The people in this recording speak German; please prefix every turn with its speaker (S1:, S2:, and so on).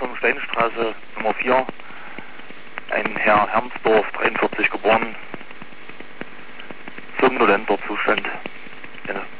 S1: Kreuzung Steinstraße Nummer 4. Ein Herr Hermsdorf, 43 geboren. Somnolenter Zustand. Eine